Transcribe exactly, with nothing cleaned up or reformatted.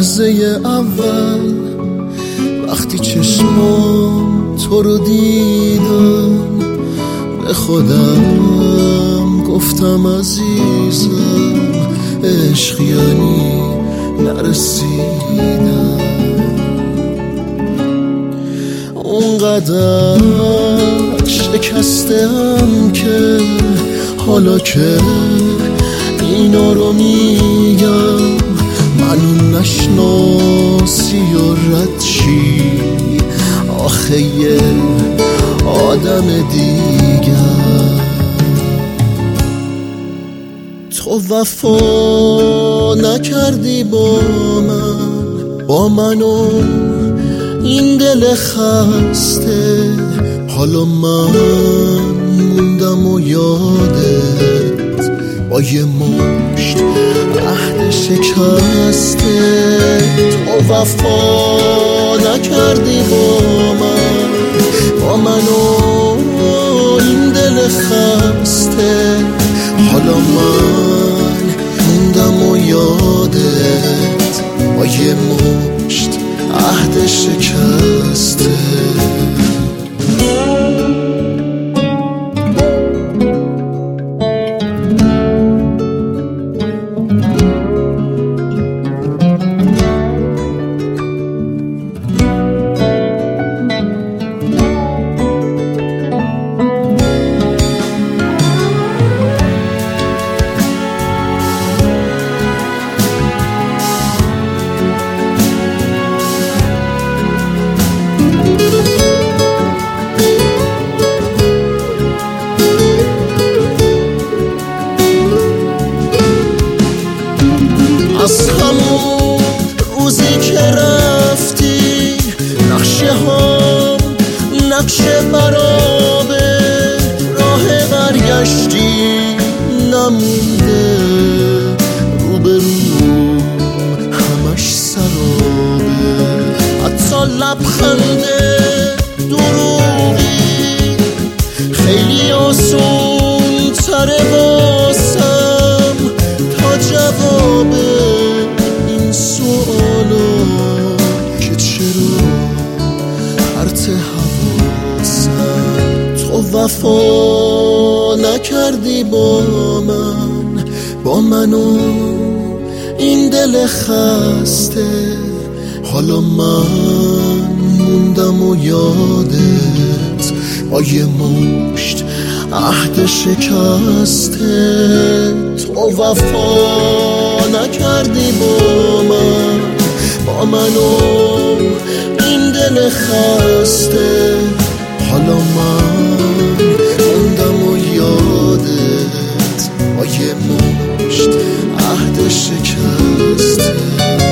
لحظه اول وقتی چشمام تو رو دیدم به خودم گفتم عزیزم عشق یعنی نرسیدم. اونقدر شکستم که حالا که اینا رو میگم منو نشناسی و رد شی آخه یه آدم دیگر. تو وفا نکردی با من با منو این دل خسته، حالا من موندم و یادت با یه مشت عهد شکسته. تو وفا نکردی با من با منو این دل خسته، حالا من موندم و یادت با یه مشت عهد شکسته. از همون روزی که رفتی نقشه ها نقشه برابه، راه برگشتی نمونده، روبرو همش سرابه، حتی لبخند دروغی خیلی آسون تره واسم تا جوابه این سوالا که چرا پرت حواسم. تو وفا نکردی با من با منو این دل خسته، حالا من موندم و یادت با یه مشت عهد شکسته. تو وفا نکردی با من با منو این دل خسته، حالا من موندم و یادت با یه مشت عهد شکسته.